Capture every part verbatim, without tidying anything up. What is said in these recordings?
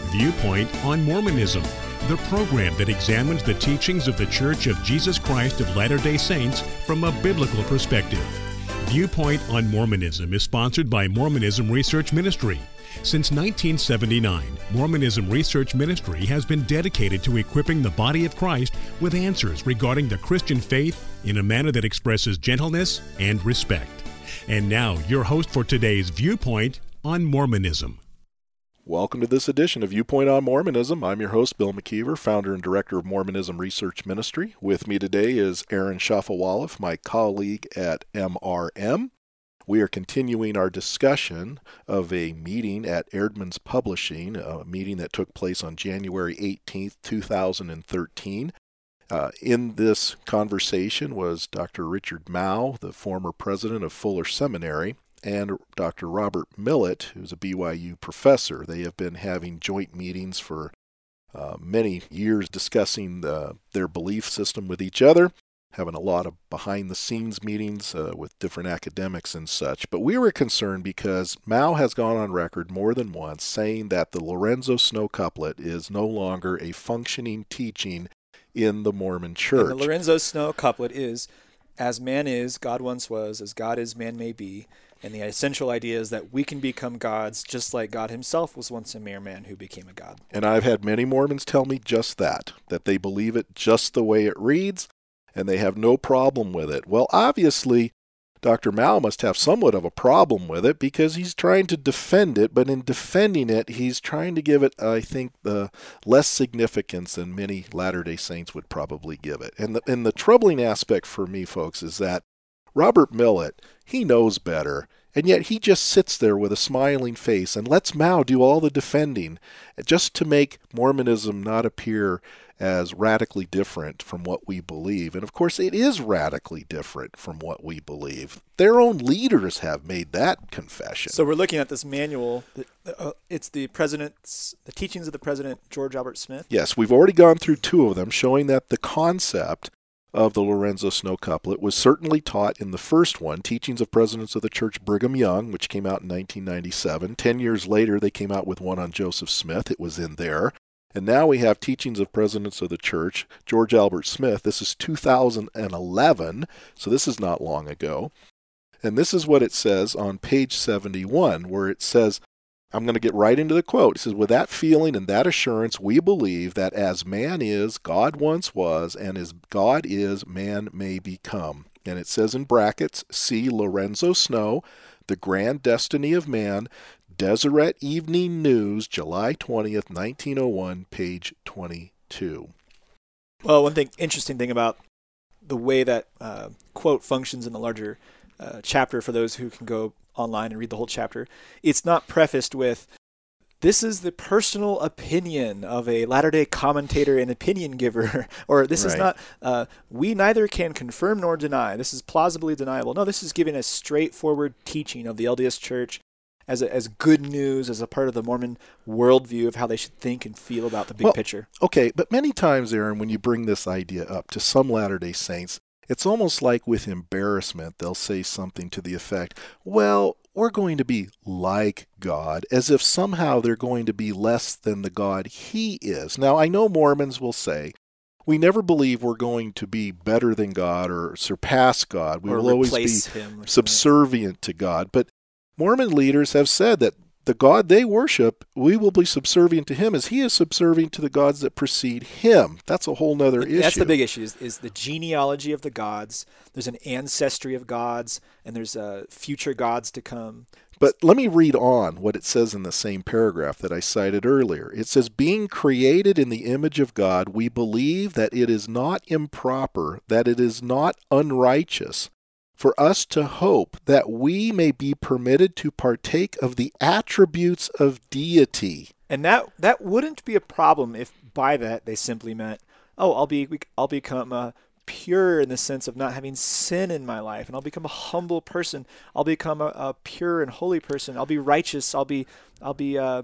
Viewpoint on Mormonism, the program that examines the teachings of the Church of Jesus Christ of Latter-day Saints from a biblical perspective. Viewpoint on Mormonism is sponsored by Mormonism Research Ministry. Since nineteen seventy-nine, Mormonism Research Ministry has been dedicated to equipping the body of Christ with answers regarding the Christian faith in a manner that expresses gentleness and respect. And now, your host for today's Viewpoint on Mormonism. Welcome to this edition of Viewpoint on Mormonism. I'm your host, Bill McKeever, founder and director of Mormonism Research Ministry. With me today is Aaron Shafovaloff, my colleague at M R M. We are continuing our discussion of a meeting at Erdman's Publishing, a meeting that took place on January eighteenth, two thousand thirteen. Uh, in this conversation was Doctor Richard Mouw, the former president of Fuller Seminary, and Doctor Robert Millett, who's a B Y U professor. They have been having joint meetings for uh, many years discussing the, their belief system with each other, having a lot of behind-the-scenes meetings uh, with different academics and such. But we were concerned because Mouw has gone on record more than once saying that the Lorenzo Snow couplet is no longer a functioning teaching in the Mormon Church. And the Lorenzo Snow couplet is, as man is, God once was, as God is, man may be. And the essential idea is that we can become gods just like God himself was once a mere man who became a god. And I've had many Mormons tell me just that, that they believe it just the way it reads, and they have no problem with it. Well, obviously, Doctor Mouw must have somewhat of a problem with it because he's trying to defend it, but in defending it, he's trying to give it, I think, the less significance than many Latter-day Saints would probably give it. And the, and the troubling aspect for me, folks, is that Robert Millett, he knows better, and yet he just sits there with a smiling face and lets Mouw do all the defending just to make Mormonism not appear as radically different from what we believe. And of course, it is radically different from what we believe. Their own leaders have made that confession. So we're looking at this manual. Uh, it's the president's, the teachings of the president, George Albert Smith. Yes, we've already gone through two of them, showing that the concept of the Lorenzo Snow couplet was certainly taught in the first one, Teachings of Presidents of the Church, Brigham Young, which came out in nineteen ninety-seven. Ten years later, they came out with one on Joseph Smith. It was in there. And now we have Teachings of Presidents of the Church, George Albert Smith. This is two thousand eleven, so this is not long ago. And this is what it says on page seventy-one, where it says, I'm going to get right into the quote. It says, with that feeling and that assurance, we believe that as man is, God once was, and as God is, man may become. And it says in brackets, see Lorenzo Snow, The Grand Destiny of Man, Deseret Evening News, July twentieth, nineteen oh one, page twenty-two. Well, one thing, interesting thing about the way that uh, quote functions in the larger uh, chapter, for those who can go online and read the whole chapter, it's not prefaced with, this is the personal opinion of a Latter-day commentator and opinion giver, or this right. is not, uh, we neither can confirm nor deny. This is plausibly deniable. No, this is giving a straightforward teaching of the L D S Church as a, as good news, as a part of the Mormon worldview of how they should think and feel about the big well, picture. Okay, but many times, Aaron, when you bring this idea up to some Latter-day Saints, it's almost like with embarrassment, they'll say something to the effect, well, we're going to be like God, as if somehow they're going to be less than the God he is. Now, I know Mormons will say, we never believe we're going to be better than God or surpass God. We or will always be subservient to God. But Mormon leaders have said that the God they worship, we will be subservient to him as he is subservient to the gods that precede him. That's a whole nother issue. That's the big issue, is, is the genealogy of the gods. There's an ancestry of gods, and there's uh, future gods to come. But let me read on what it says in the same paragraph that I cited earlier. It says, being created in the image of God, we believe that it is not improper, that it is not unrighteous, for us to hope that we may be permitted to partake of the attributes of deity. And that that wouldn't be a problem if by that they simply meant, oh, I'll be I'll become uh, pure in the sense of not having sin in my life, and I'll become a humble person. I'll become a, a pure and holy person. I'll be righteous. I'll be I'll be uh,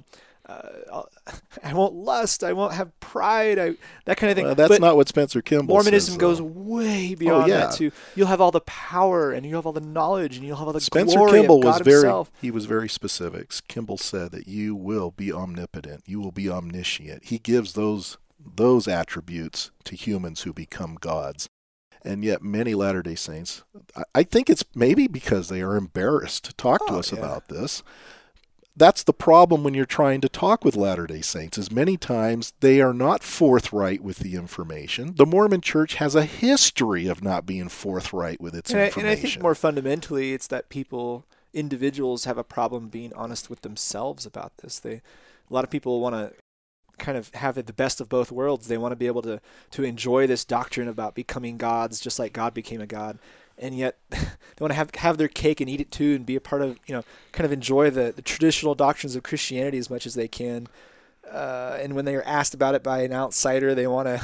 uh, I won't lust, I won't have pride, I, that kind of thing. Well, that's but not what Spencer Kimball Mormonism says, goes though. way beyond oh, yeah. that too. You'll have all the power, and you'll have all the knowledge, and you'll have all the Spencer glory Kimball of God was very himself. he was very specific. Kimball said that you will be omnipotent, you will be omniscient. He gives those those attributes to humans who become gods. And yet many Latter-day Saints, I, I think it's maybe because they are embarrassed to talk oh, to us yeah. about this. That's the problem when you're trying to talk with Latter-day Saints, is many times they are not forthright with the information. The Mormon Church has a history of not being forthright with its and I, information. and I think more fundamentally, it's that people, individuals, have a problem being honest with themselves about this. They, a lot of people want to kind of have it the best of both worlds. They want to be able to to enjoy this doctrine about becoming gods, just like God became a god. And yet they want to have have their cake and eat it too, and be a part of, you know, kind of enjoy the, the traditional doctrines of Christianity as much as they can. Uh, and when they are asked about it by an outsider, they want to,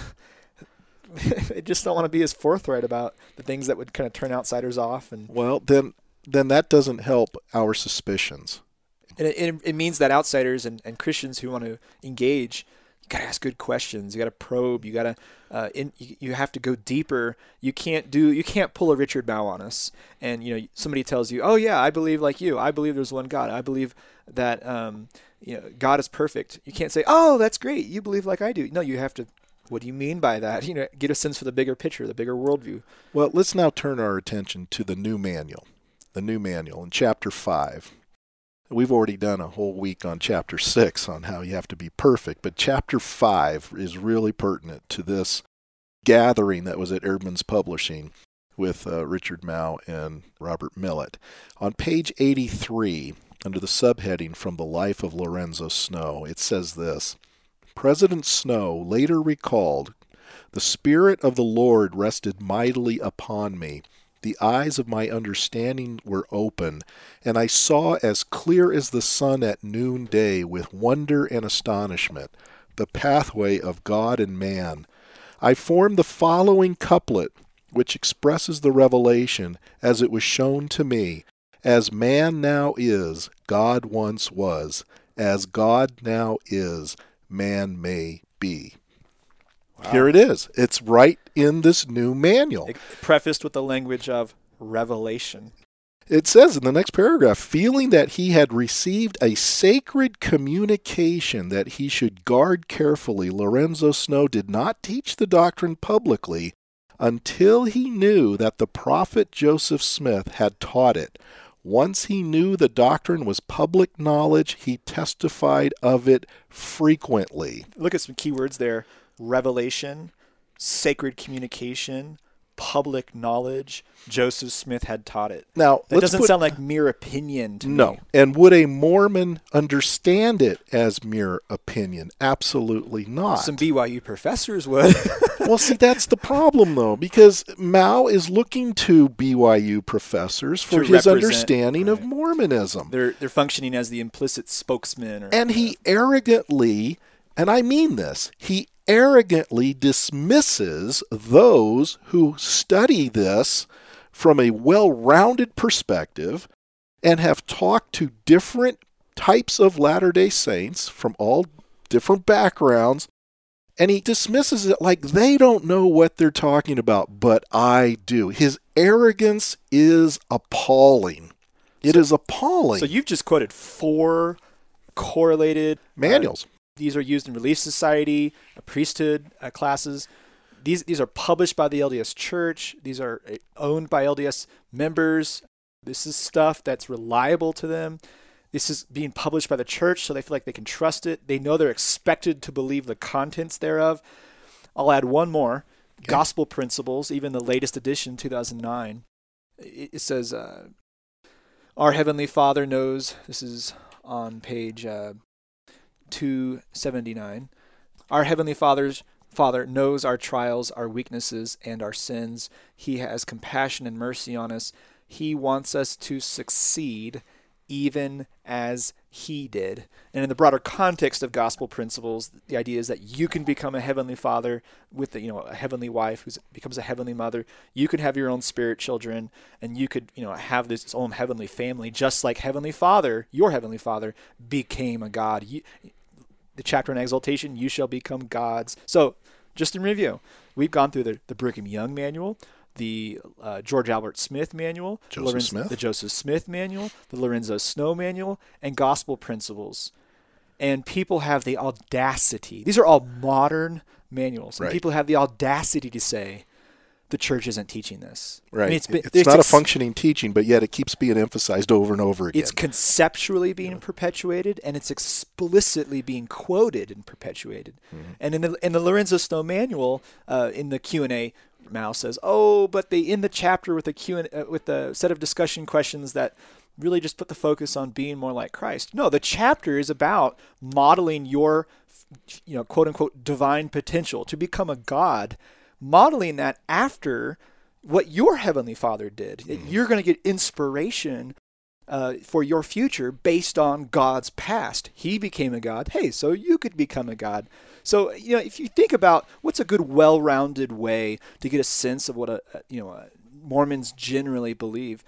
they just don't want to be as forthright about the things that would kind of turn outsiders off. And well, then then that doesn't help our suspicions. And it, it, it means that outsiders and, and Christians who want to engage, you got to ask good questions. You got to probe. You got to uh, in, you, you have to go deeper. You can't do you can't pull a Richard Mouw on us. And you know, somebody tells you, "Oh yeah, I believe like you. I believe there's one God. I believe that um, you know, God is perfect." You can't say, "Oh, that's great. You believe like I do." No, you have to. What do you mean by that? You know, get a sense for the bigger picture, the bigger worldview. Well, let's now turn our attention to the new manual. The new manual in chapter five. We've already done a whole week on chapter six on how you have to be perfect, but chapter five is really pertinent to this gathering that was at Eerdmans Publishing with uh, Richard Mouw and Robert Millett. On page eighty-three, under the subheading From the Life of Lorenzo Snow, it says this: President Snow later recalled, "The Spirit of the Lord rested mightily upon me. The eyes of my understanding were open, and I saw as clear as the sun at noonday with wonder and astonishment the pathway of God and man. I formed the following couplet, which expresses the revelation as it was shown to me. As man now is, God once was. As God now is, man may be." Wow. Here it is. It's right in this new manual. It, prefaced with the language of revelation. It says in the next paragraph, feeling that he had received a sacred communication that he should guard carefully, Lorenzo Snow did not teach the doctrine publicly until he knew that the prophet Joseph Smith had taught it. Once he knew the doctrine was public knowledge, he testified of it frequently. Look at some key words there. Revelation, sacred communication, public knowledge. Joseph Smith had taught it. Now, that doesn't put, sound like mere opinion to no. me. No. And would a Mormon understand it as mere opinion? Absolutely not. Some B Y U professors would. Well, see, that's the problem, though, because Mouw is looking to B Y U professors for his understanding right. of Mormonism. They're they're functioning as the implicit spokesman. Or, and he arrogantly, and I mean this, he arrogantly dismisses those who study this from a well-rounded perspective and have talked to different types of Latter-day Saints from all different backgrounds, and he dismisses it like they don't know what they're talking about, but I do. His arrogance is appalling. It so, is appalling. So you've just quoted four correlated manuals. Uh, these are used in Relief Society, uh, priesthood uh, classes. These these are published by the L D S Church. These are owned by L D S members. This is stuff that's reliable to them. This is being published by the church, so they feel like they can trust it. They know they're expected to believe the contents thereof. I'll add one more. Okay. Gospel Principles, even the latest edition, two thousand nine. It, it says, uh, Our Heavenly Father knows, this is on page uh, two seventy-nine. Our Heavenly Father's Father knows our trials, our weaknesses, and our sins. He has compassion and mercy on us. He wants us to succeed even as he did. And in the broader context of Gospel Principles, the idea is that you can become a heavenly father with the, you know, a heavenly wife who becomes a heavenly mother. You could have your own spirit children, and you could, you know, have this own heavenly family, just like Heavenly Father, your Heavenly Father, became a God. You, the chapter on exaltation, you shall become gods. So just in review, we've gone through the, the Brigham Young manual, the uh, George Albert Smith manual, Joseph Lorenz, Smith. the Joseph Smith manual, the Lorenzo Snow manual, and gospel principles. And people have the audacity. These are all modern manuals. And right. people have the audacity to say the church isn't teaching this. Right. I mean, it's been, it's, it's not ex- a functioning teaching, but yet it keeps being emphasized over and over again. It's conceptually being yeah. perpetuated, and it's explicitly being quoted and perpetuated. Mm-hmm. And in the in the Lorenzo Snow manual, uh, in the Q and A, Mao says, "Oh, but they end the chapter with a Q and uh, with a set of discussion questions that really just put the focus on being more like Christ." No, the chapter is about modeling your, you know, quote unquote, divine potential to become a god, modeling that after what your Heavenly Father did. Mm-hmm. You're going to get inspiration uh, for your future based on God's past. He became a god. Hey, so you could become a god. So, you know, if you think about what's a good, well-rounded way to get a sense of what a, you know, a Mormons generally believe,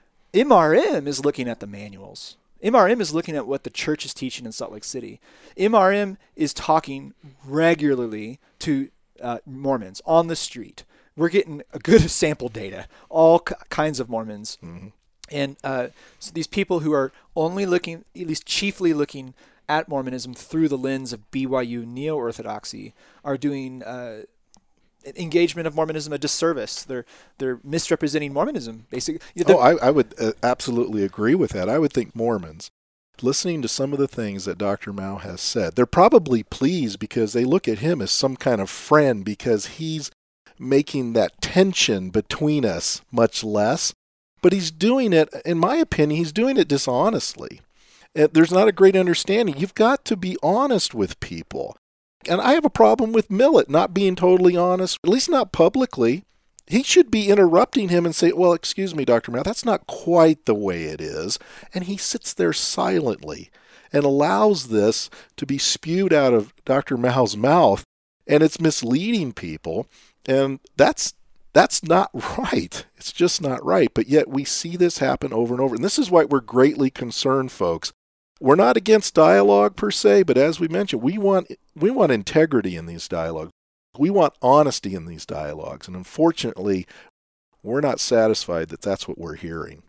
M R M is looking at the manuals. M R M is looking at what the church is teaching in Salt Lake City. M R M is talking regularly to uh, Mormons on the street. We're getting a good sample data, all k- kinds of Mormons. Mm-hmm. And uh, so these people who are only looking, at least chiefly looking at Mormonism through the lens of B Y U neo-orthodoxy are doing uh, engagement of Mormonism a disservice. They're they're misrepresenting Mormonism, basically. Oh, I, I would uh, absolutely agree with that. I would think Mormons, listening to some of the things that Doctor Mao has said, they're probably pleased because they look at him as some kind of friend because he's making that tension between us much less. But he's doing it, in my opinion, he's doing it dishonestly. There's not a great understanding. You've got to be honest with people. And I have a problem with Millet not being totally honest, at least not publicly. He should be interrupting him and say, well, excuse me, Doctor Mao, that's not quite the way it is. And he sits there silently and allows this to be spewed out of Doctor Mao's mouth. And it's misleading people. And that's that's not right. It's just not right. But yet we see this happen over and over. And this is why we're greatly concerned, folks. We're not against dialogue per se, but as we mentioned, we want we want integrity in these dialogues. We want honesty in these dialogues. And unfortunately, we're not satisfied that that's what we're hearing.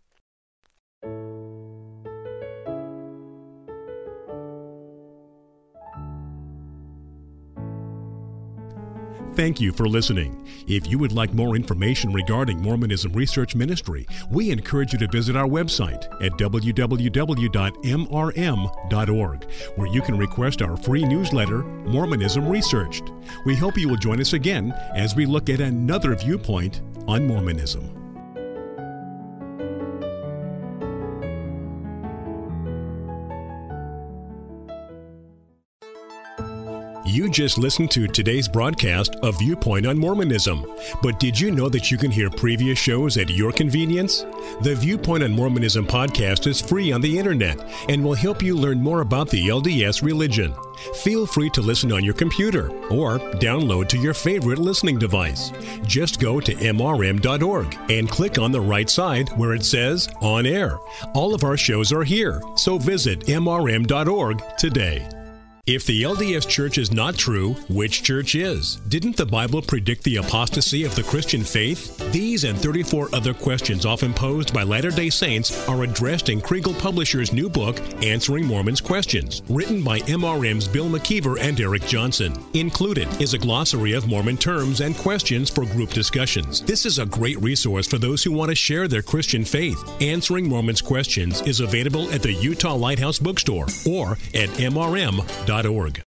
Thank you for listening. If you would like more information regarding Mormonism Research Ministry, we encourage you to visit our website at w w w dot m r m dot org, where you can request our free newsletter, Mormonism Researched. We hope you will join us again as we look at another viewpoint on Mormonism. You just listened to today's broadcast of Viewpoint on Mormonism. But did you know that you can hear previous shows at your convenience? The Viewpoint on Mormonism podcast is free on the internet and will help you learn more about the L D S religion. Feel free to listen on your computer or download to your favorite listening device. Just go to m r m dot org and click on the right side where it says On Air. All of our shows are here, so visit m r m dot org today. If the L D S Church is not true, which church is? Didn't the Bible predict the apostasy of the Christian faith? These and thirty-four other questions often posed by Latter-day Saints are addressed in Kriegel Publishers' new book, Answering Mormons' Questions, written by M R M's Bill McKeever and Eric Johnson. Included is a glossary of Mormon terms and questions for group discussions. This is a great resource for those who want to share their Christian faith. Answering Mormons' Questions is available at the Utah Lighthouse Bookstore or at m r m dot org.